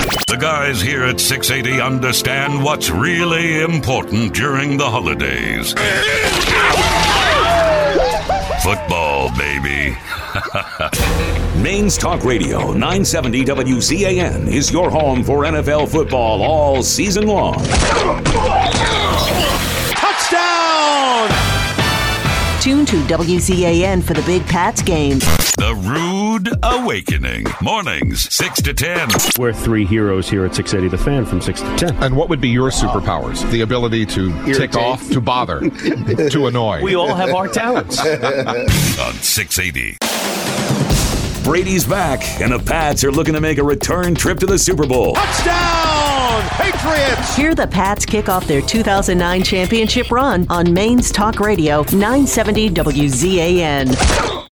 The guys here at 680 understand what's really important during the holidays. Football, baby. Maine's Talk Radio 970 WZAN is your home for NFL football all season long. Touchdown! Tune to WZAN for the Big Pats game. The Rude Awakening. Mornings, 6 to 10. We're three heroes here at 680 The Fan from 6 to 10. And what would be your superpowers? The ability to tick off, to bother, to annoy. We all have our talents. On 680. Brady's back, and the Pats are looking to make a return trip to the Super Bowl. Touchdown! Patriots! Hear the Pats kick off their 2009 championship run on Maine's Talk Radio 970 WZAN.